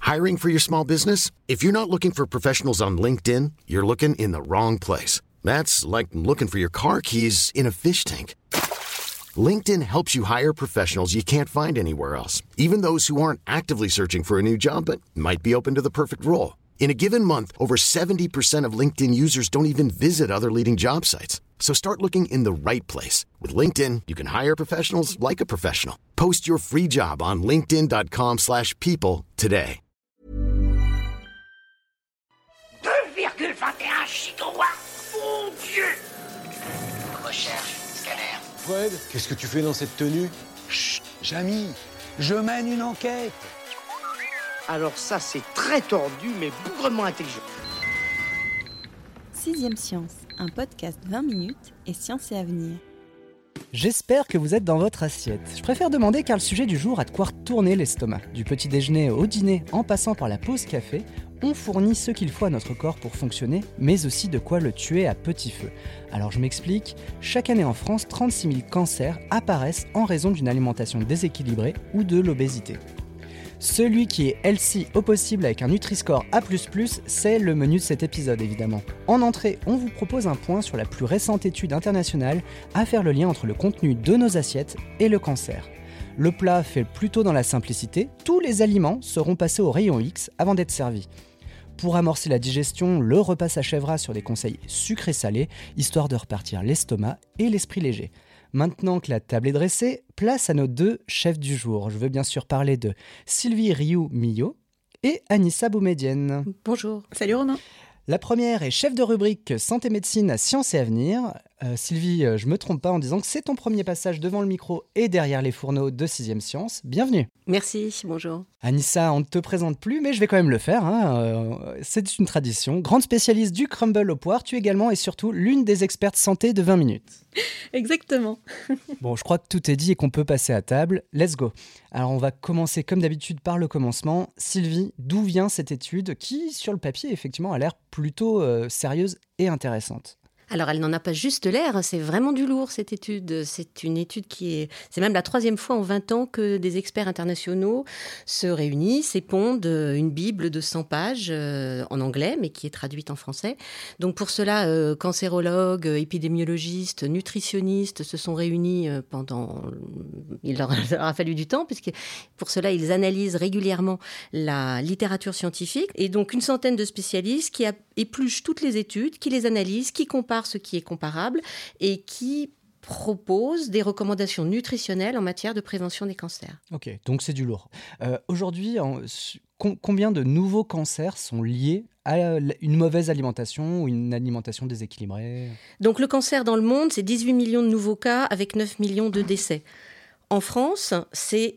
Hiring for your small business? If you're not looking for professionals on LinkedIn, you're looking in the wrong place. That's like looking for your car keys in a fish tank. LinkedIn helps you hire professionals you can't find anywhere else, even those who aren't actively searching for a new job but might be open to the perfect role. In a given month, over 70% of LinkedIn users don't even visit other leading job sites. So start looking in the right place. With LinkedIn, you can hire professionals like a professional. Post your free job on linkedin.com/people today. 2,21 gigawatts, mon Dieu! Recherche, scanner. Fred, qu'est-ce que tu fais dans cette tenue? Chut, Jamy, je mène une enquête. Alors ça, c'est très tordu, mais bougrement intelligent. Sixième Science, un podcast 20 minutes et science et avenir. J'espère que vous êtes dans votre assiette. Je préfère demander car le sujet du jour a de quoi retourner l'estomac. Du petit déjeuner au dîner, en passant par la pause café, on fournit ce qu'il faut à notre corps pour fonctionner, mais aussi de quoi le tuer à petit feu. Alors je m'explique, chaque année en France, 36 000 cancers apparaissent en raison d'une alimentation déséquilibrée ou de l'obésité. Celui qui est healthy au possible avec un Nutri-Score A++, c'est le menu de cet épisode évidemment. En entrée, on vous propose un point sur la plus récente étude internationale à faire le lien entre le contenu de nos assiettes et le cancer. Le plat fait plutôt dans la simplicité, tous les aliments seront passés au rayon X avant d'être servis. Pour amorcer la digestion, le repas s'achèvera sur des conseils sucrés-salés, histoire de repartir l'estomac et l'esprit léger. Maintenant que la table est dressée, place à nos deux chefs du jour. Je veux bien sûr parler de Sylvie Rioux-Millot et Anissa Boumedienne. Bonjour. Salut Romain. La première est chef de rubrique Santé Médecine à Sciences et Avenir. Sylvie, je me trompe pas en disant que c'est ton premier passage devant le micro et derrière les fourneaux de 6e Science. Bienvenue. Merci, bonjour. Anissa, on ne te présente plus, mais je vais quand même le faire. C'est une tradition. Grande spécialiste du crumble au poire, tu es également et surtout l'une des expertes santé de 20 minutes. Exactement. Bon, je crois que tout est dit et qu'on peut passer à table. Let's go. Alors, on va commencer comme d'habitude par le commencement. Sylvie, d'où vient cette étude qui, sur le papier, effectivement, a l'air plutôt sérieuse et intéressante? Alors, elle n'en a pas juste l'air, c'est vraiment du lourd, cette étude. C'est une étude c'est même la 3e fois en 20 ans que des experts internationaux se réunissent et pondent une bible de 100 pages en anglais, mais qui est traduite en français. Donc, pour cela, cancérologues, épidémiologistes, nutritionnistes se sont réunis il leur a fallu du temps, puisque pour cela, ils analysent régulièrement la littérature scientifique. Et donc, une centaine de spécialistes qui épluchent toutes les études, qui les analysent, qui comparent ce qui est comparable et qui propose des recommandations nutritionnelles en matière de prévention des cancers. Ok, donc c'est du lourd. Aujourd'hui, combien de nouveaux cancers sont liés à une mauvaise alimentation ou une alimentation déséquilibrée? Donc le cancer dans le monde, c'est 18 millions de nouveaux cas avec 9 millions de décès. En France, c'est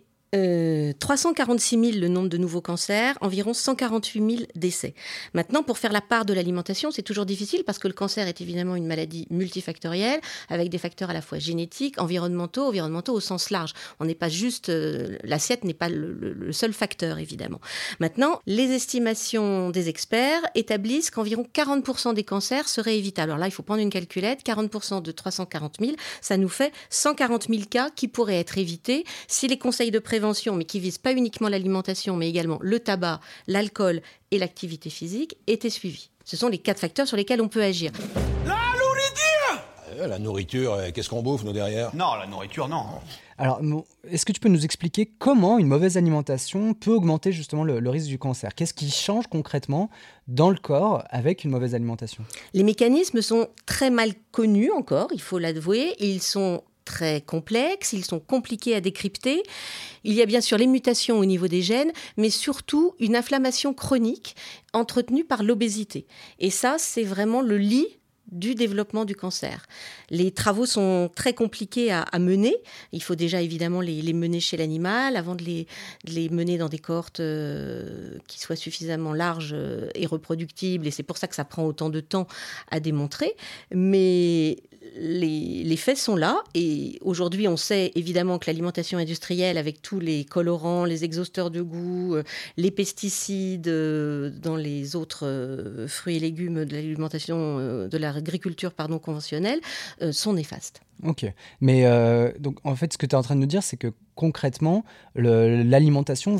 346 000 le nombre de nouveaux cancers, environ 148 000 décès. Maintenant, pour faire la part de l'alimentation, c'est toujours difficile parce que le cancer est évidemment une maladie multifactorielle avec des facteurs à la fois génétiques, environnementaux au sens large. On n'est pas juste, l'assiette n'est pas le seul facteur évidemment. Maintenant, les estimations des experts établissent qu'environ 40% des cancers seraient évitables. Alors là, il faut prendre une calculette, 40% de 340 000, ça nous fait 140 000 cas qui pourraient être évités si les conseils de prévention, mais qui visent pas uniquement l'alimentation, mais également le tabac, l'alcool et l'activité physique, étaient suivis. Ce sont les 4 facteurs sur lesquels on peut agir. La nourriture! La nourriture, qu'est-ce qu'on bouffe, nous, derrière? Non, la nourriture, non. Alors, est-ce que tu peux nous expliquer comment une mauvaise alimentation peut augmenter justement le risque du cancer? Qu'est-ce qui change concrètement dans le corps avec une mauvaise alimentation? Les mécanismes sont très mal connus encore, il faut l'avouer. Ils sont très complexes, ils sont compliqués à décrypter. Il y a bien sûr les mutations au niveau des gènes, mais surtout une inflammation chronique entretenue par l'obésité. Et ça, c'est vraiment le lit du développement du cancer. Les travaux sont très compliqués à mener. Il faut déjà évidemment les mener chez l'animal avant de les mener dans des cohortes qui soient suffisamment larges et reproductibles. Et c'est pour ça que ça prend autant de temps à démontrer. Mais les faits sont là. Et aujourd'hui, on sait évidemment que l'alimentation industrielle, avec tous les colorants, les exhausteurs de goût, les pesticides dans les autres fruits et légumes de l'alimentation, de l'agriculture conventionnelle, sont néfastes. Ok, mais donc en fait, ce que tu es en train de nous dire, c'est que concrètement, l'alimentation va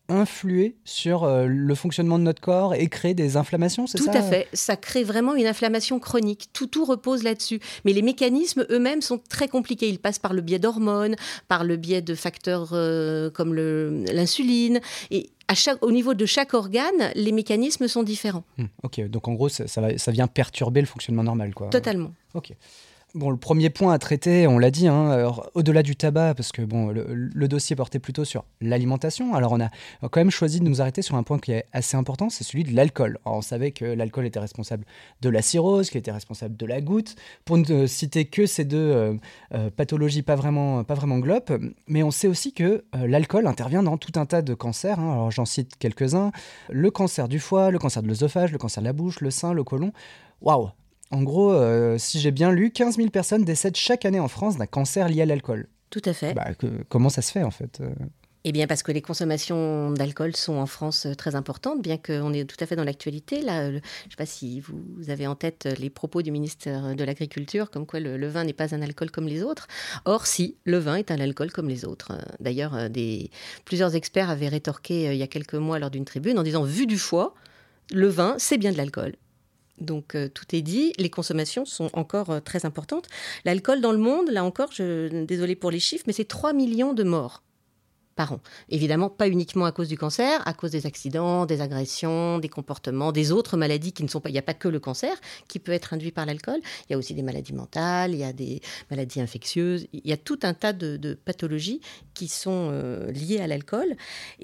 influer sur le fonctionnement de notre corps et créer des inflammations, c'est ça ? Tout à fait. Ça crée vraiment une inflammation chronique. Tout repose là-dessus. Mais les mécanismes eux-mêmes sont très compliqués. Ils passent par le biais d'hormones, par le biais de facteurs comme l'insuline. Et au niveau de chaque organe, les mécanismes sont différents. Ok, donc en gros, ça vient perturber le fonctionnement normal, quoi. Totalement. Ok. Bon, le premier point à traiter, on l'a dit, alors, au-delà du tabac, parce que bon, le dossier portait plutôt sur l'alimentation. Alors on a quand même choisi de nous arrêter sur un point qui est assez important, c'est celui de l'alcool. Alors, on savait que l'alcool était responsable de la cirrhose, qu'il était responsable de la goutte, pour ne citer que ces deux pathologies pas vraiment glopes, mais on sait aussi que l'alcool intervient dans tout un tas de cancers. Alors j'en cite quelques-uns, le cancer du foie, le cancer de l'œsophage, le cancer de la bouche, le sein, le côlon. Waouh! En gros, si j'ai bien lu, 15 000 personnes décèdent chaque année en France d'un cancer lié à l'alcool. Tout à fait. Comment ça se fait, en fait ? Eh bien, parce que les consommations d'alcool sont en France très importantes, bien qu'on est tout à fait dans l'actualité. Là, je ne sais pas si vous avez en tête les propos du ministre de l'Agriculture, comme quoi le vin n'est pas un alcool comme les autres. Or, si, le vin est un alcool comme les autres. D'ailleurs, plusieurs experts avaient rétorqué il y a quelques mois lors d'une tribune en disant « Vu du foie, le vin, c'est bien de l'alcool ». Donc tout est dit, les consommations sont encore très importantes. L'alcool dans le monde, là encore, désolée pour les chiffres, mais c'est 3 millions de morts par an. Évidemment, pas uniquement à cause du cancer, à cause des accidents, des agressions, des comportements, des autres maladies qui ne sont pas... Il n'y a pas que le cancer qui peut être induit par l'alcool. Il y a aussi des maladies mentales, il y a des maladies infectieuses. Il y a tout un tas de pathologies qui sont liées à l'alcool.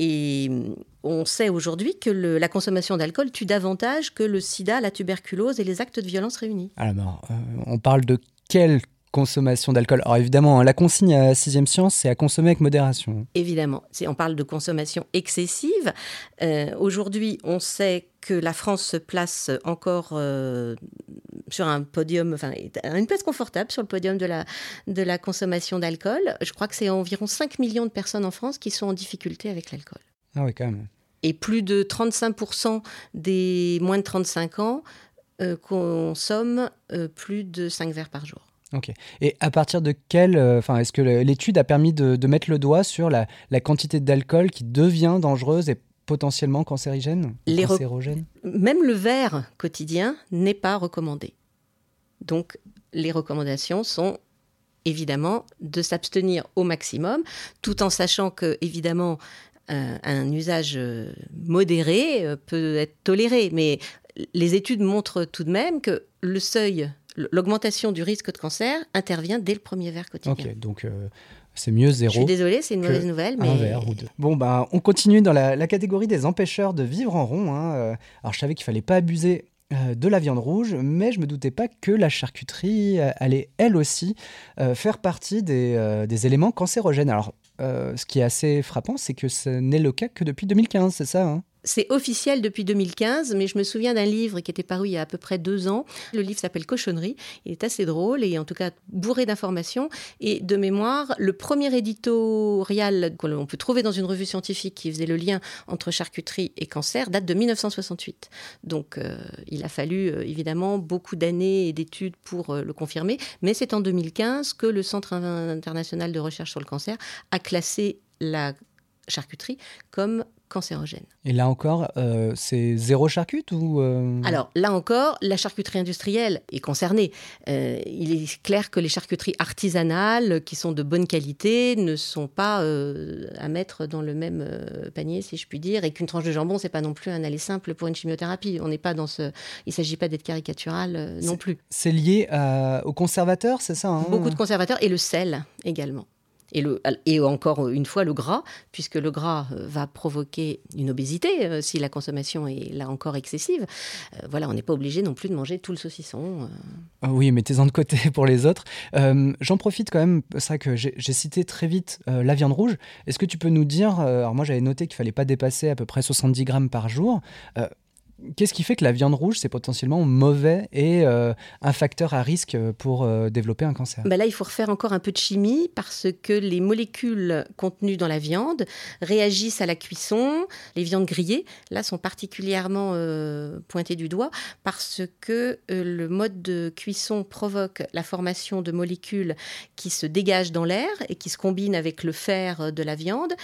Et on sait aujourd'hui que la consommation d'alcool tue davantage que le sida, la tuberculose et les actes de violence réunis. Alors, on parle de quelle consommation d'alcool? Alors évidemment, la consigne à 6e Science, c'est à consommer avec modération. Évidemment, on parle de consommation excessive. Aujourd'hui, on sait que la France se place encore sur un podium, enfin, à une place confortable sur le podium de la consommation d'alcool. Je crois que c'est environ 5 millions de personnes en France qui sont en difficulté avec l'alcool. Ah oui, quand même. Et plus de 35% des moins de 35 ans consomment plus de 5 verres par jour. Ok. Et à partir de quel... est-ce que l'étude a permis de mettre le doigt sur la quantité d'alcool qui devient dangereuse et potentiellement cancérigène, cancérogène ? Même le verre quotidien n'est pas recommandé. Donc, les recommandations sont évidemment de s'abstenir au maximum, tout en sachant que, évidemment, un usage modéré peut être toléré. Mais les études montrent tout de même que le seuil... L'augmentation du risque de cancer intervient dès le premier verre quotidien. Ok, donc c'est mieux 0. Je suis désolée, c'est une mauvaise nouvelle. Mais... Un verre ou 2. Bon, on continue dans la catégorie des empêcheurs de vivre en rond. Alors, je savais qu'il ne fallait pas abuser de la viande rouge, mais je ne me doutais pas que la charcuterie allait, elle aussi, faire partie des éléments cancérogènes. Alors, ce qui est assez frappant, c'est que ce n'est le cas que depuis 2015, c'est ça, C'est officiel depuis 2015, mais je me souviens d'un livre qui était paru il y a à peu près 2 ans. Le livre s'appelle Cochonnerie. Il est assez drôle et en tout cas bourré d'informations. Et de mémoire, le premier éditorial qu'on peut trouver dans une revue scientifique qui faisait le lien entre charcuterie et cancer date de 1968. Donc il a fallu évidemment beaucoup d'années et d'études pour le confirmer. Mais c'est en 2015 que le Centre international de recherche sur le cancer a classé la charcuterie comme cancérogène. Et là encore, c'est 0 charcute ou Alors, là encore, la charcuterie industrielle est concernée. Il est clair que les charcuteries artisanales, qui sont de bonne qualité, ne sont pas à mettre dans le même panier, si je puis dire, et qu'une tranche de jambon, c'est pas non plus un aller simple pour une chimiothérapie. On n'est pas dans il ne s'agit pas d'être caricatural non plus. C'est lié aux conservateurs, c'est ça Beaucoup de conservateurs et le sel également. Et encore une fois, le gras, puisque le gras va provoquer une obésité si la consommation est là encore excessive. On n'est pas obligé non plus de manger tout le saucisson. Oui, mettez-en de côté pour les autres. J'en profite quand même, c'est vrai que j'ai cité très vite la viande rouge. Est-ce que tu peux nous dire, alors moi j'avais noté qu'il ne fallait pas dépasser à peu près 70 grammes par jour. Qu'est-ce qui fait que la viande rouge, c'est potentiellement mauvais et un facteur à risque pour développer un cancer ? Là, il faut refaire encore un peu de chimie parce que les molécules contenues dans la viande réagissent à la cuisson. Les viandes grillées, là, sont particulièrement pointées du doigt parce que le mode de cuisson provoque la formation de molécules qui se dégagent dans l'air et qui se combinent avec le fer de la viande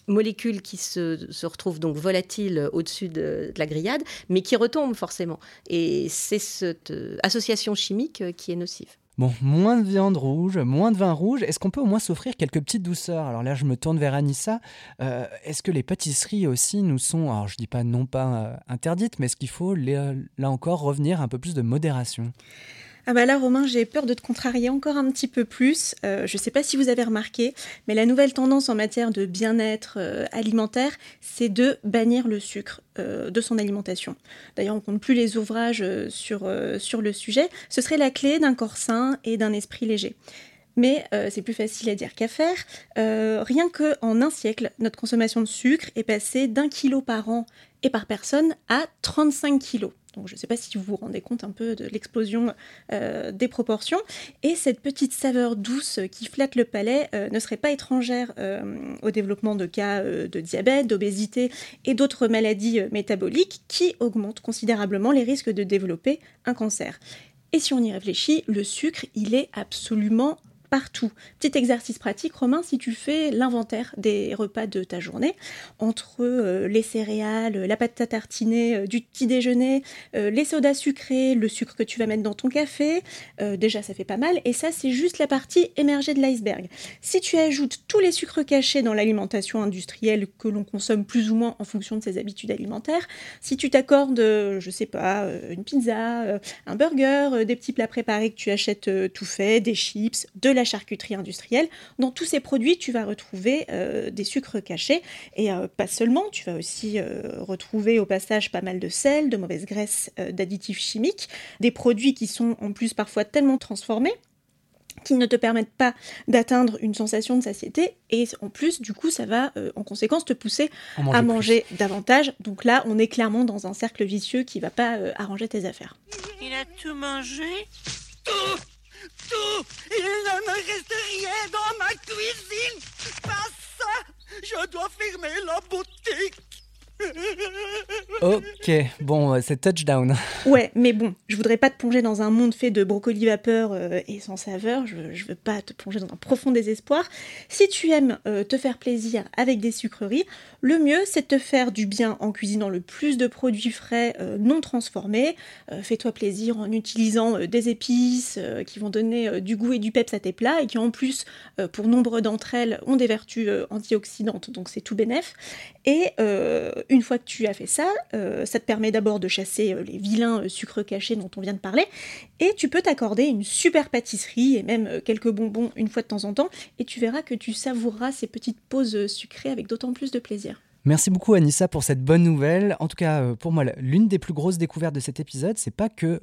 molécules qui se retrouvent donc volatiles au-dessus de la grillade, mais qui retombent forcément. Et c'est cette association chimique qui est nocive. Bon, moins de viande rouge, moins de vin rouge, est-ce qu'on peut au moins s'offrir quelques petites douceurs ? Alors là, je me tourne vers Anissa. Est-ce que les pâtisseries aussi nous sont, alors je dis pas non pas interdites, mais est-ce qu'il faut là encore revenir un peu plus de modération ? Ah bah là, Romain, j'ai peur de te contrarier encore un petit peu plus. Je ne sais pas si vous avez remarqué, mais la nouvelle tendance en matière de bien-être alimentaire, c'est de bannir le sucre de son alimentation. D'ailleurs, on ne compte plus les ouvrages sur le sujet. Ce serait la clé d'un corps sain et d'un esprit léger. Mais c'est plus facile à dire qu'à faire. Rien qu'en un siècle, notre consommation de sucre est passée d'1 kilo par an et par personne à 35 kilos. Donc je ne sais pas si vous vous rendez compte un peu de l'explosion des proportions. Et cette petite saveur douce qui flatte le palais ne serait pas étrangère au développement de cas de diabète, d'obésité et d'autres maladies métaboliques qui augmentent considérablement les risques de développer un cancer. Et si on y réfléchit, le sucre, il est absolument partout. Petit exercice pratique, Romain, si tu fais l'inventaire des repas de ta journée, entre les céréales, la pâte à tartiner du petit déjeuner, les sodas sucrés, le sucre que tu vas mettre dans ton café, déjà ça fait pas mal, et ça c'est juste la partie émergée de l'iceberg. Si tu ajoutes tous les sucres cachés dans l'alimentation industrielle que l'on consomme plus ou moins en fonction de ses habitudes alimentaires, si tu t'accordes, je sais pas, une pizza, un burger, des petits plats préparés que tu achètes tout fait, des chips, de la charcuterie industrielle, dans tous ces produits, tu vas retrouver des sucres cachés et pas seulement, tu vas aussi retrouver au passage pas mal de sel, de mauvaises graisses, d'additifs chimiques, des produits qui sont en plus parfois tellement transformés qui ne te permettent pas d'atteindre une sensation de satiété et en plus, du coup, ça va en conséquence te pousser à manger davantage. Donc là, on est clairement dans un cercle vicieux qui ne va pas arranger tes affaires. Il a tout mangé ? Tout ! Il ne me reste rien dans ma cuisine. Pas ça. Je dois fermer la boutique. Ok, bon, c'est touchdown. Ouais, mais bon, je voudrais pas te plonger dans un monde fait de brocoli vapeur et sans saveur, je veux pas te plonger dans un profond désespoir. Si tu aimes te faire plaisir avec des sucreries, le mieux c'est de te faire du bien en cuisinant le plus de produits frais non transformés. Fais-toi plaisir en utilisant des épices qui vont donner du goût et du peps à tes plats et qui en plus, pour nombre d'entre elles, ont des vertus antioxydantes, donc c'est tout bénef. Et une fois que tu as fait ça, ça te permet d'abord de chasser les vilains sucres cachés dont on vient de parler, et tu peux t'accorder une super pâtisserie et même quelques bonbons une fois de temps en temps, et tu verras que tu savoureras ces petites pauses sucrées avec d'autant plus de plaisir. Merci beaucoup Anissa pour cette bonne nouvelle. En tout cas, pour moi, l'une des plus grosses découvertes de cet épisode, c'est pas que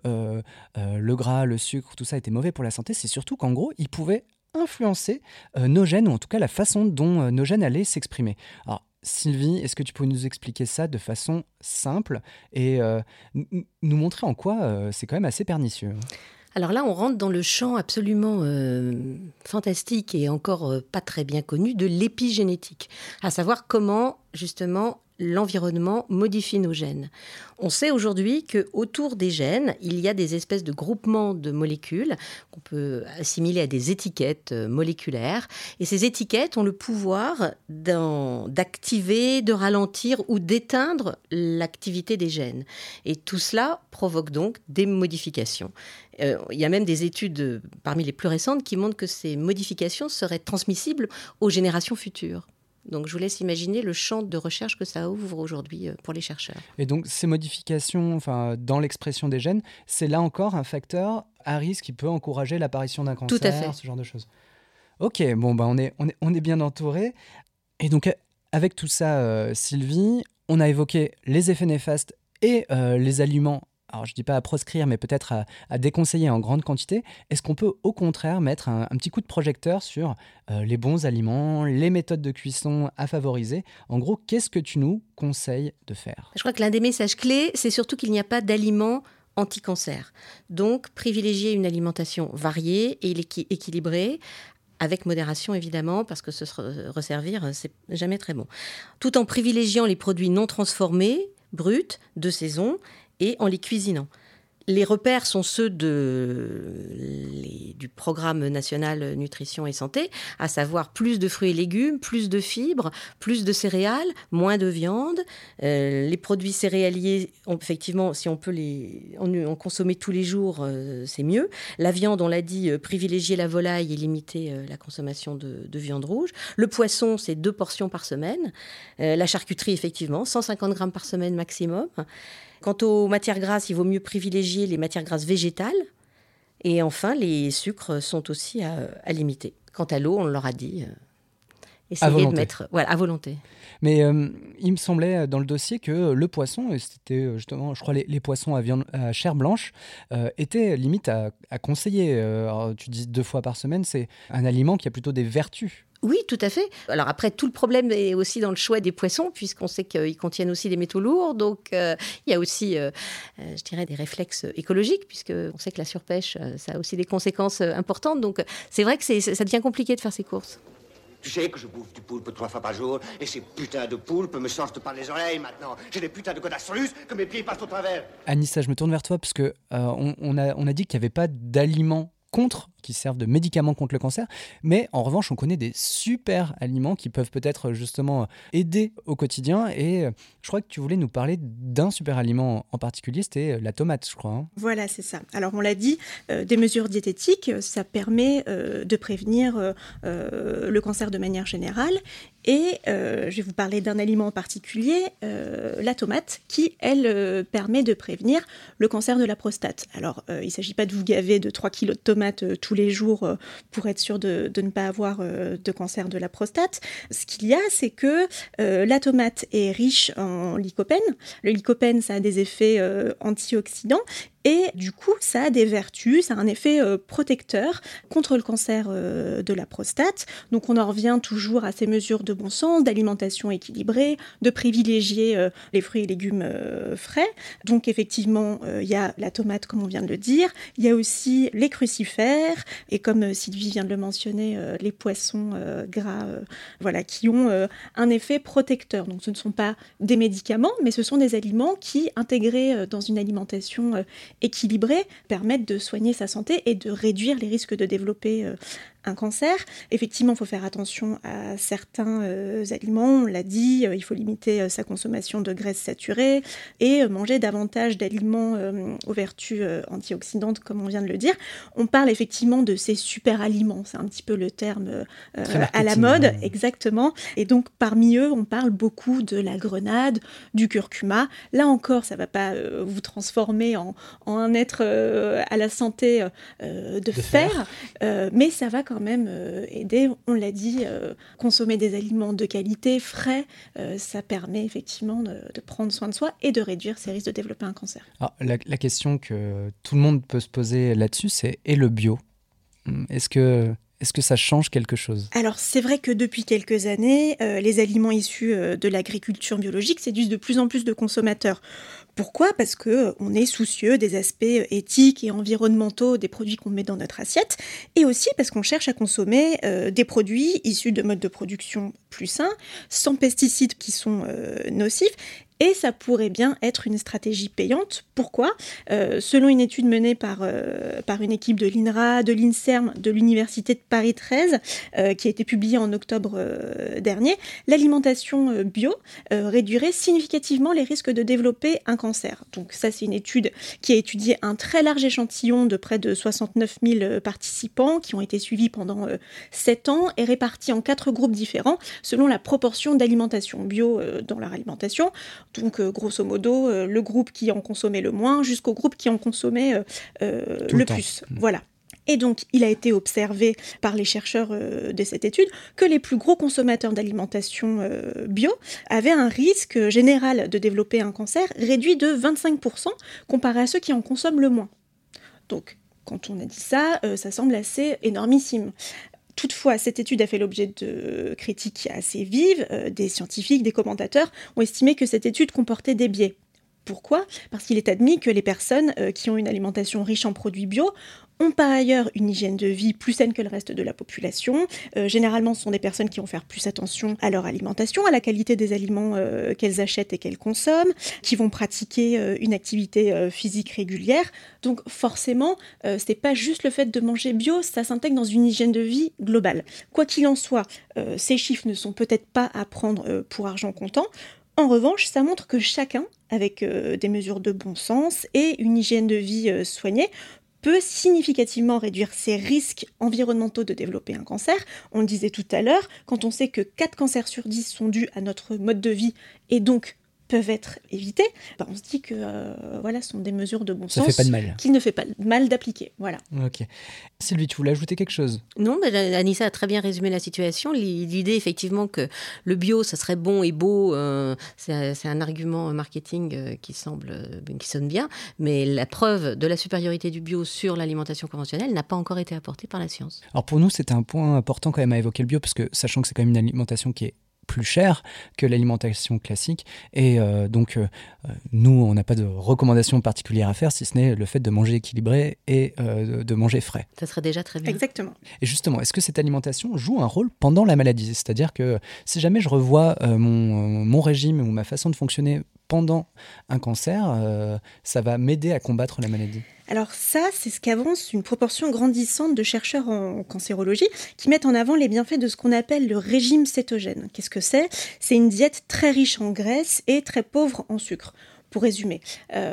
le gras, le sucre, tout ça était mauvais pour la santé, c'est surtout qu'en gros, il pouvait influencer nos gènes, ou en tout cas la façon dont nos gènes allaient s'exprimer. Alors, Sylvie, est-ce que tu peux nous expliquer ça de façon simple et nous montrer en quoi c'est quand même assez pernicieux ? Alors là, on rentre dans le champ absolument fantastique et encore pas très bien connu de l'épigénétique, à savoir comment justement l'environnement modifie nos gènes. On sait aujourd'hui qu'autour des gènes, il y a des espèces de groupements de molécules qu'on peut assimiler à des étiquettes moléculaires. Et ces étiquettes ont le pouvoir d'activer, de ralentir ou d'éteindre l'activité des gènes. Et tout cela provoque donc des modifications. Il y a même des études parmi les plus récentes qui montrent que ces modifications seraient transmissibles aux générations futures. Donc je vous laisse imaginer le champ de recherche que ça ouvre aujourd'hui pour les chercheurs. Et donc ces modifications dans l'expression des gènes, c'est là encore un facteur à risque qui peut encourager l'apparition d'un cancer, tout à fait. Ce genre de choses. Ok, bon, on est bien entouré. Et donc avec tout ça, Sylvie, on a évoqué les effets néfastes et les aliments. Alors, je ne dis pas à proscrire, mais peut-être à déconseiller en grande quantité. Est-ce qu'on peut au contraire mettre un petit coup de projecteur sur les bons aliments, les méthodes de cuisson à favoriser ? En gros, qu'est-ce que tu nous conseilles de faire ? Je crois que l'un des messages clés, c'est surtout qu'il n'y a pas d'aliments anti-cancer. Donc, privilégier une alimentation variée et équilibrée, avec modération évidemment, parce que se resservir, c'est jamais très bon. Tout en privilégiant les produits non transformés, bruts, de saison, et en les cuisinant. Les repères sont ceux du programme national nutrition et santé, à savoir plus de fruits et légumes, plus de fibres, plus de céréales, moins de viande. Les produits céréaliers, effectivement, si on peut en consommer tous les jours, c'est mieux. La viande, on l'a dit, privilégier la volaille et limiter la consommation de viande rouge. Le poisson, c'est 2 portions par semaine. La charcuterie, effectivement, 150 grammes par semaine maximum. Quant aux matières grasses, il vaut mieux privilégier les matières grasses végétales. Et enfin, les sucres sont aussi à limiter. Quant à l'eau, on leur a dit, essayez de mettre à volonté. Mais il me semblait dans le dossier que le poisson, et c'était justement, je crois, les poissons à chair blanche, étaient limite à conseiller. Alors, tu dis 2 fois par semaine, c'est un aliment qui a plutôt des vertus. Oui, tout à fait. Alors après, tout le problème est aussi dans le choix des poissons, puisqu'on sait qu'ils contiennent aussi des métaux lourds. Donc, il y a aussi, je dirais, des réflexes écologiques, puisqu'on sait que la surpêche, ça a aussi des conséquences importantes. Donc, c'est vrai que ça devient compliqué de faire ces courses. Tu sais que je bouffe du poulpe 3 fois par jour, et ces putains de poulpes me sortent par les oreilles maintenant. J'ai des putains de godasses russes que mes pieds passent au travers. Anissa, je me tourne vers toi, parce que on a dit qu'il n'y avait pas d'aliments qui servent de médicaments contre le cancer, mais en revanche on connaît des super aliments qui peuvent peut-être justement aider au quotidien, et je crois que tu voulais nous parler d'un super aliment en particulier, c'était la tomate, je crois. Voilà, c'est ça. Alors on l'a dit, des mesures diététiques, ça permet de prévenir le cancer de manière générale, et je vais vous parler d'un aliment en particulier, la tomate, qui elle permet de prévenir le cancer de la prostate. Alors il ne s'agit pas de vous gaver de 3 kilos de tomates tous les jours pour être sûr de ne pas avoir de cancer de la prostate. Ce qu'il y a, c'est que la tomate est riche en lycopène. Le lycopène, ça a des effets antioxydants. Et du coup, ça a des vertus, ça a un effet protecteur contre le cancer de la prostate. Donc on en revient toujours à ces mesures de bon sens, d'alimentation équilibrée, de privilégier les fruits et légumes frais. Donc effectivement, il y a la tomate, comme on vient de le dire. Il y a aussi les crucifères, et comme Sylvie vient de le mentionner, les poissons gras, qui ont un effet protecteur. Donc ce ne sont pas des médicaments, mais ce sont des aliments qui, intégrés dans une alimentation équilibrés, permettent de soigner sa santé et de réduire les risques de développer un cancer. Effectivement, il faut faire attention à certains aliments, on l'a dit, il faut limiter sa consommation de graisses saturées et manger davantage d'aliments aux vertus antioxydantes, comme on vient de le dire. On parle effectivement de ces super aliments, c'est un petit peu le terme à la mode, exactement. Et donc, parmi eux, on parle beaucoup de la grenade, du curcuma. Là encore, ça ne va pas vous transformer en un être à la santé de fer, mais ça va quand même aider, on l'a dit, consommer des aliments de qualité, frais, ça permet effectivement de prendre soin de soi et de réduire ses risques de développer un cancer. Alors, la question que tout le monde peut se poser là-dessus, c'est et le bio ? Est-ce que ça change quelque chose ? Alors, c'est vrai que depuis quelques années, les aliments issus de l'agriculture biologique séduisent de plus en plus de consommateurs. Pourquoi ? Parce qu'on est soucieux des aspects éthiques et environnementaux des produits qu'on met dans notre assiette, et aussi parce qu'on cherche à consommer des produits issus de modes de production plus sains, sans pesticides qui sont nocifs. Et ça pourrait bien être une stratégie payante. Pourquoi ? Selon une étude menée par une équipe de l'INRA, de l'INSERM, de l'Université de Paris 13, qui a été publiée en octobre dernier, l'alimentation bio réduirait significativement les risques de développer un cancer. Donc ça, c'est une étude qui a étudié un très large échantillon de près de 69 000 participants qui ont été suivis pendant 7 ans et répartis en 4 groupes différents selon la proportion d'alimentation bio dans leur alimentation. Donc, grosso modo, le groupe qui en consommait le moins jusqu'au groupe qui en consommait le plus. Voilà. Et donc, il a été observé par les chercheurs de cette étude que les plus gros consommateurs d'alimentation bio avaient un risque général de développer un cancer réduit de 25% comparé à ceux qui en consomment le moins. Donc, quand on a dit ça, ça semble assez énormissime. Toutefois, cette étude a fait l'objet de critiques assez vives. Des scientifiques, des commentateurs ont estimé que cette étude comportait des biais. Pourquoi ? Parce qu'il est admis que les personnes qui ont une alimentation riche en produits bio ont par ailleurs une hygiène de vie plus saine que le reste de la population. Généralement, ce sont des personnes qui vont faire plus attention à leur alimentation, à la qualité des aliments qu'elles achètent et qu'elles consomment, qui vont pratiquer une activité physique régulière. Donc forcément, c'est pas juste le fait de manger bio, ça s'intègre dans une hygiène de vie globale. Quoi qu'il en soit, ces chiffres ne sont peut-être pas à prendre pour argent comptant. En revanche, ça montre que chacun, avec des mesures de bon sens et une hygiène de vie soignée, peut significativement réduire ses risques environnementaux de développer un cancer. On le disait tout à l'heure, quand on sait que 4 cancers sur 10 sont dus à notre mode de vie et donc peuvent être évités, on se dit que ce sont des mesures de bon sens fait pas de mal. Qu'il ne fait pas de mal d'appliquer. Voilà. Ok. Sylvie, tu voulais ajouter quelque chose ? Non, Anissa a très bien résumé la situation. L'idée, effectivement, que le bio, ça serait bon et beau, c'est un argument marketing qui sonne bien, mais la preuve de la supériorité du bio sur l'alimentation conventionnelle n'a pas encore été apportée par la science. Alors pour nous, c'était un point important quand même à évoquer le bio, parce que sachant que c'est quand même une alimentation qui est plus cher que l'alimentation classique et nous on n'a pas de recommandation particulière à faire si ce n'est le fait de manger équilibré et de manger frais. Ça serait déjà très bien. Exactement. Et justement, est-ce que cette alimentation joue un rôle pendant la maladie ? C'est-à-dire que si jamais je revois mon régime ou ma façon de fonctionner pendant un cancer, ça va m'aider à combattre la maladie ? Alors ça, c'est ce qu'avance une proportion grandissante de chercheurs en cancérologie qui mettent en avant les bienfaits de ce qu'on appelle le régime cétogène. Qu'est-ce que c'est ? C'est une diète très riche en graisse et très pauvre en sucre. Pour résumer,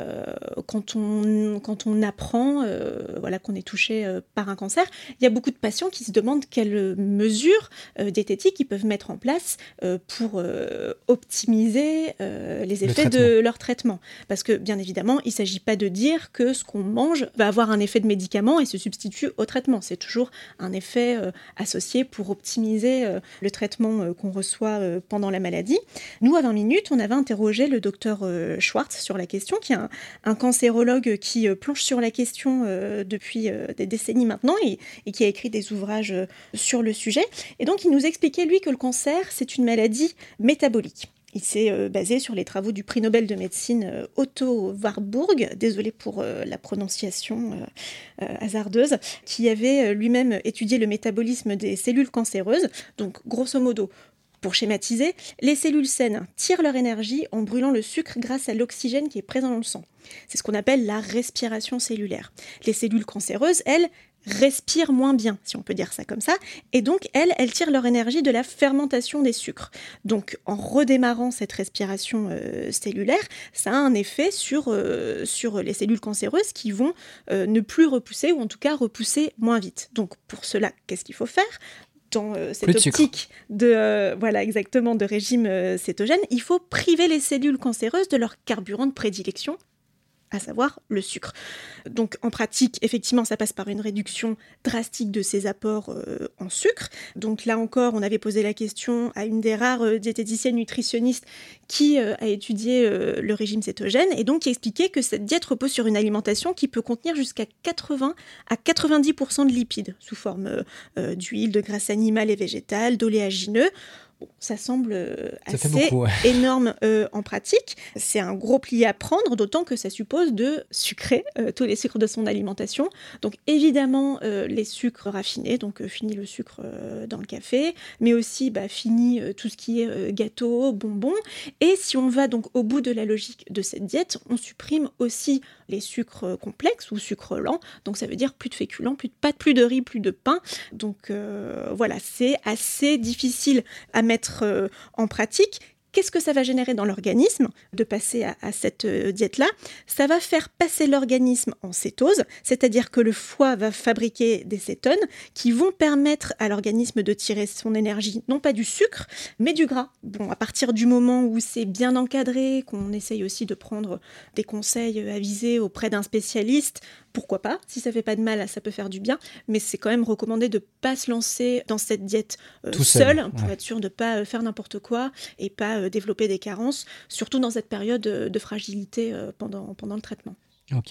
quand on apprend qu'on est touché par un cancer, il y a beaucoup de patients qui se demandent quelles mesures diététiques ils peuvent mettre en place pour optimiser les effets de leur traitement. Parce que, bien évidemment, il ne s'agit pas de dire que ce qu'on mange va avoir un effet de médicament et se substitue au traitement. C'est toujours un effet associé pour optimiser le traitement qu'on reçoit pendant la maladie. Nous, à 20 minutes, on avait interrogé le docteur Schwartz sur la question, qui est un cancérologue qui planche sur la question depuis des décennies maintenant et qui a écrit des ouvrages sur le sujet. Et donc, il nous expliquait, lui, que le cancer, c'est une maladie métabolique. Il s'est basé sur les travaux du prix Nobel de médecine Otto Warburg, désolé pour la prononciation hasardeuse, qui avait lui-même étudié le métabolisme des cellules cancéreuses. Donc, grosso modo, pour schématiser, les cellules saines tirent leur énergie en brûlant le sucre grâce à l'oxygène qui est présent dans le sang. C'est ce qu'on appelle la respiration cellulaire. Les cellules cancéreuses, elles, respirent moins bien, si on peut dire ça comme ça, et donc elles tirent leur énergie de la fermentation des sucres. Donc en redémarrant cette respiration cellulaire, ça a un effet sur les cellules cancéreuses qui vont ne plus repousser, ou en tout cas repousser moins vite. Donc pour cela, qu'est-ce qu'il faut faire ? Dans cette optique de régime cétogène, il faut priver les cellules cancéreuses de leur carburant de prédilection, à savoir le sucre. Donc en pratique, effectivement, ça passe par une réduction drastique de ces apports en sucre. Donc là encore, on avait posé la question à une des rares diététiciennes nutritionnistes qui a étudié le régime cétogène et donc qui expliquait que cette diète repose sur une alimentation qui peut contenir jusqu'à 80 à 90% de lipides sous forme d'huile, de graisse animale et végétale, d'oléagineux. Bon, ça semble assez énorme en pratique. C'est un gros pli à prendre, d'autant que ça suppose de sucrer tous les sucres de son alimentation. Donc évidemment, les sucres raffinés, donc fini le sucre dans le café, mais aussi fini tout ce qui est gâteau, bonbons. Et si on va donc au bout de la logique de cette diète, on supprime aussi les sucres complexes ou sucres lents. Donc ça veut dire plus de féculents, plus de pâtes, plus de riz, plus de pain. Donc c'est assez difficile à mettre en pratique. Qu'est-ce que ça va générer dans l'organisme de passer à cette diète-là ? Ça va faire passer l'organisme en cétose, c'est-à-dire que le foie va fabriquer des cétones qui vont permettre à l'organisme de tirer son énergie, non pas du sucre, mais du gras. Bon, à partir du moment où c'est bien encadré, qu'on essaye aussi de prendre des conseils avisés auprès d'un spécialiste, pourquoi pas ? Si ça fait pas de mal, ça peut faire du bien, mais c'est quand même recommandé de pas se lancer dans cette diète tout seul pour être sûr de pas faire n'importe quoi et pas développer des carences, surtout dans cette période de fragilité pendant le traitement. Ok.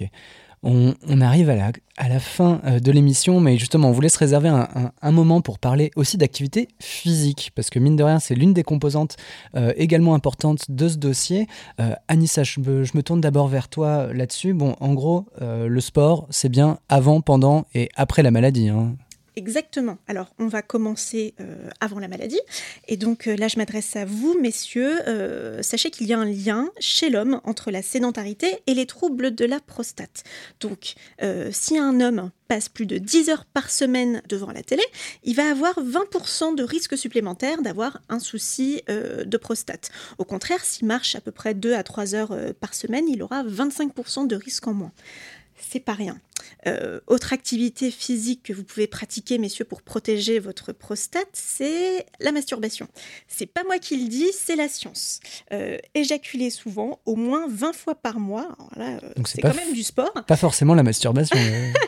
On arrive à la fin de l'émission, mais justement, on voulait se réserver un moment pour parler aussi d'activité physique, parce que mine de rien, c'est l'une des composantes également importantes de ce dossier. Anissa, je me tourne d'abord vers toi là-dessus. Bon, en gros, le sport, c'est bien avant, pendant et après la maladie, hein. Exactement. Alors, on va commencer avant la maladie. Et donc, là, je m'adresse à vous, messieurs. Sachez qu'il y a un lien chez l'homme entre la sédentarité et les troubles de la prostate. Donc, si un homme passe plus de 10 heures par semaine devant la télé, il va avoir 20% de risque supplémentaire d'avoir un souci de prostate. Au contraire, s'il marche à peu près 2 à 3 heures par semaine, il aura 25% de risque en moins. C'est pas rien. Autre activité physique que vous pouvez pratiquer, messieurs, pour protéger votre prostate, c'est la masturbation. C'est pas moi qui le dis, c'est la science. Éjaculer souvent, au moins 20 fois par mois, alors là, c'est quand même du sport. Pas forcément la masturbation.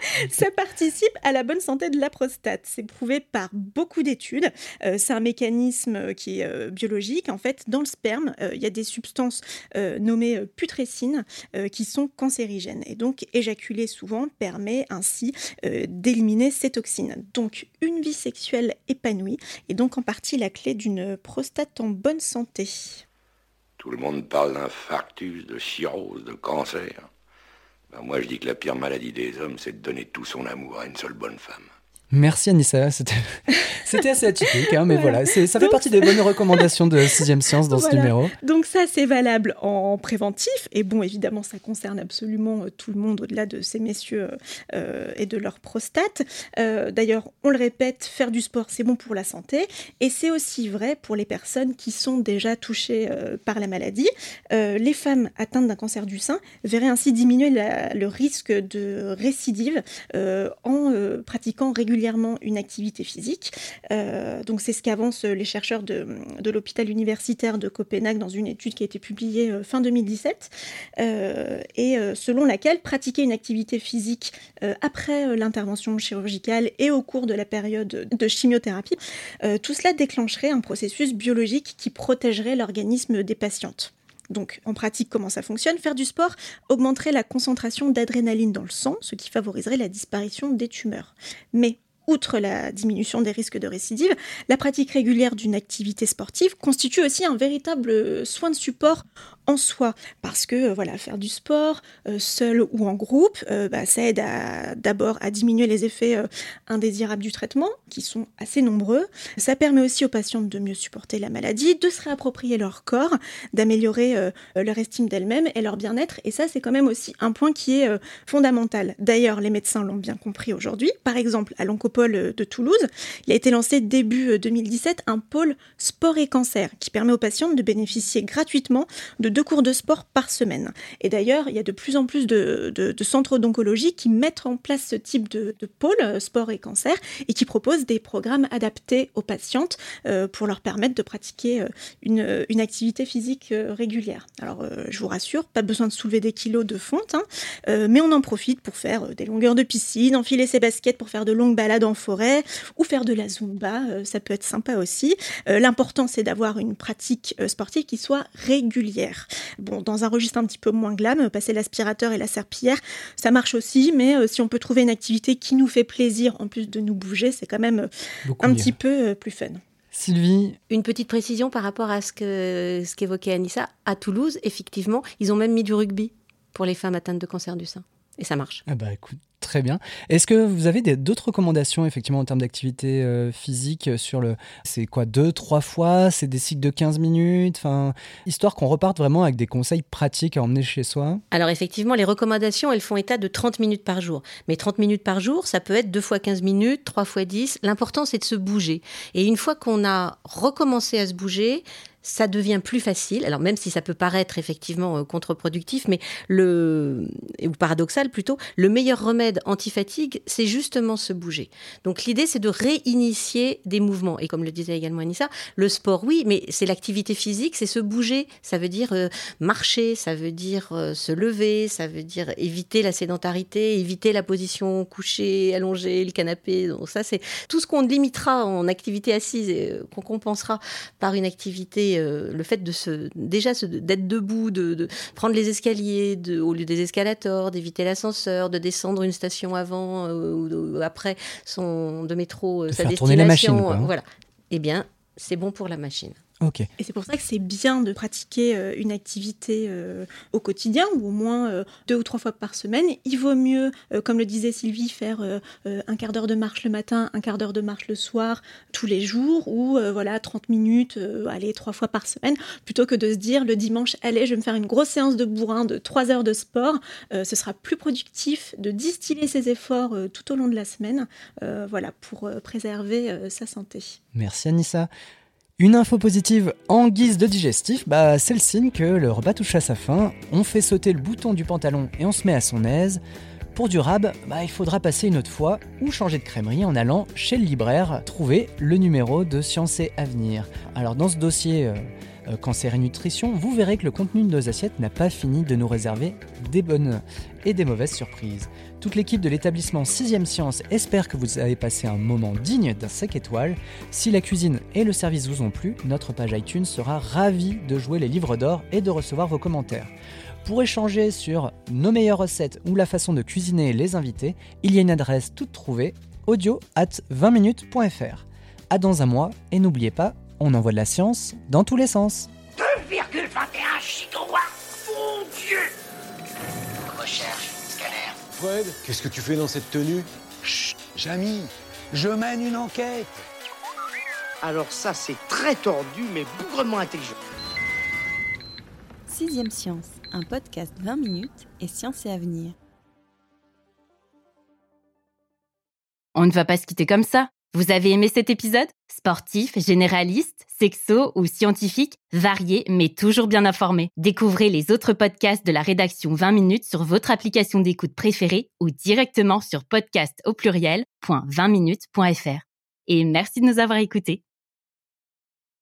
Ça participe à la bonne santé de la prostate. C'est prouvé par beaucoup d'études. C'est un mécanisme qui est biologique. En fait, dans le sperme, il y a des substances nommées putrécines qui sont cancérigènes. Et donc, éjaculer souvent permet ainsi d'éliminer ces toxines. Donc, une vie sexuelle épanouie est donc en partie la clé d'une prostate en bonne santé. Tout le monde parle d'infarctus, de cirrhose, de cancer. Ben moi, je dis que la pire maladie des hommes, c'est de donner tout son amour à une seule bonne femme. Merci Anissa, c'était assez atypique, hein, mais voilà, ça fait partie des bonnes recommandations de 6e Science dans ce numéro. Donc ça, c'est valable en préventif, et bon, évidemment, ça concerne absolument tout le monde au-delà de ces messieurs et de leur prostate. D'ailleurs, on le répète, faire du sport, c'est bon pour la santé, et c'est aussi vrai pour les personnes qui sont déjà touchées par la maladie. Les femmes atteintes d'un cancer du sein verraient ainsi diminuer le risque de récidive en pratiquant régulièrement une activité physique. Donc c'est ce qu'avancent les chercheurs de l'hôpital universitaire de Copenhague dans une étude qui a été publiée fin 2017 et selon laquelle pratiquer une activité physique après l'intervention chirurgicale et au cours de la période de chimiothérapie, tout cela déclencherait un processus biologique qui protégerait l'organisme des patientes. Donc, en pratique, comment ça fonctionne ? Faire du sport augmenterait la concentration d'adrénaline dans le sang, ce qui favoriserait la disparition des tumeurs. Mais, outre la diminution des risques de récidive, la pratique régulière d'une activité sportive constitue aussi un véritable soin de support en soi. Parce que, faire du sport, seul ou en groupe, ça aide d'abord à diminuer les effets indésirables du traitement, qui sont assez nombreux. Ça permet aussi aux patientes de mieux supporter la maladie, de se réapproprier leur corps, d'améliorer leur estime d'elles-mêmes et leur bien-être. Et ça, c'est quand même aussi un point qui est fondamental. D'ailleurs, les médecins l'ont bien compris aujourd'hui. Par exemple, à l'Oncopole de Toulouse, il a été lancé début 2017 un pôle sport et cancer qui permet aux patientes de bénéficier gratuitement de 2 cours de sport par semaine. Et d'ailleurs, il y a de plus en plus de centres d'oncologie qui mettent en place ce type de pôle sport et cancer et qui proposent des programmes adaptés aux patientes pour leur permettre de pratiquer une activité physique régulière. Alors, je vous rassure, pas besoin de soulever des kilos de fonte, mais on en profite pour faire des longueurs de piscine, enfiler ses baskets pour faire de longues balades en forêt ou faire de la Zumba, ça peut être sympa aussi. L'important, c'est d'avoir une pratique sportive qui soit régulière. Bon, dans un registre un petit peu moins glam, passer l'aspirateur et la serpillière, ça marche aussi, mais si on peut trouver une activité qui nous fait plaisir en plus de nous bouger, c'est quand même petit peu plus fun. Sylvie ? Une petite précision par rapport à ce qu'évoquait Anissa. À Toulouse, effectivement, ils ont même mis du rugby pour les femmes atteintes de cancer du sein. Et ça marche. Ah bah écoute, très bien. Est-ce que vous avez d'autres recommandations effectivement en termes d'activité physique sur c'est quoi, 2-3 fois, c'est des cycles de 15 minutes, histoire qu'on reparte vraiment avec des conseils pratiques à emmener chez soi? Alors effectivement, les recommandations, elles font état de 30 minutes par jour. Mais 30 minutes par jour, ça peut être 2 fois 15 minutes, 3 fois 10. L'important, c'est de se bouger. Et une fois qu'on a recommencé à se bouger, ça devient plus facile. Alors même si ça peut paraître effectivement contre-productif, mais ou paradoxal plutôt, le meilleur remède anti-fatigue, c'est justement se bouger. Donc l'idée, c'est de réinitier des mouvements. Et comme le disait également Anissa, le sport, oui, mais c'est l'activité physique, c'est se bouger. Ça veut dire marcher, ça veut dire se lever, ça veut dire éviter la sédentarité, éviter la position couchée, allongée, le canapé. Donc ça, c'est tout ce qu'on limitera en activité assise et qu'on compensera par une activité le fait d'être debout, de prendre les escaliers au lieu des escalators, d'éviter l'ascenseur, de descendre une station avant ou après de métro, de sa faire tourner la machine, destination, quoi, hein. voilà. Eh bien, c'est bon pour la machine. Ok. Et c'est pour ça que c'est bien de pratiquer une activité au quotidien, ou au moins 2 ou 3 fois par semaine. Il vaut mieux, comme le disait Sylvie, faire un quart d'heure de marche le matin, un quart d'heure de marche le soir, tous les jours, ou 30 minutes, 3 fois par semaine, plutôt que de se dire le dimanche, allez, je vais me faire une grosse séance de bourrin de 3 heures de sport. Ce sera plus productif de distiller ses efforts tout au long de la semaine, pour préserver sa santé. Merci Anissa. Une info positive en guise de digestif, c'est le signe que le repas touche à sa fin, on fait sauter le bouton du pantalon et on se met à son aise. Pour du rab, il faudra passer une autre fois ou changer de crèmerie en allant chez le libraire trouver le numéro de Science et Avenir. Alors dans ce dossier Cancer et Nutrition, vous verrez que le contenu de nos assiettes n'a pas fini de nous réserver des bonnes et des mauvaises surprises. Toute l'équipe de l'établissement 6e Science espère que vous avez passé un moment digne d'un 5 étoiles. Si la cuisine et le service vous ont plu, notre page iTunes sera ravie de jouer les livres d'or et de recevoir vos commentaires. Pour échanger sur nos meilleures recettes ou la façon de cuisiner les invités, il y a une adresse toute trouvée, audio@20minutes.fr. À dans un mois, et n'oubliez pas, on envoie de la science dans tous les sens. 2,21 gigawatts. Mon Dieu. Recherche, scanner. Fred, qu'est-ce que tu fais dans cette tenue? Chut, Jamy, je mène une enquête. Alors ça, c'est très tordu, mais bougrement intelligent. 6e Science, un podcast 20 minutes et Science et Avenir. On ne va pas se quitter comme ça. Vous avez aimé cet épisode ? Sportif, généraliste, sexo ou scientifique, varié mais toujours bien informé. Découvrez les autres podcasts de la rédaction 20 minutes sur votre application d'écoute préférée ou directement sur podcast@20minutes.fr. Et merci de nous avoir écoutés.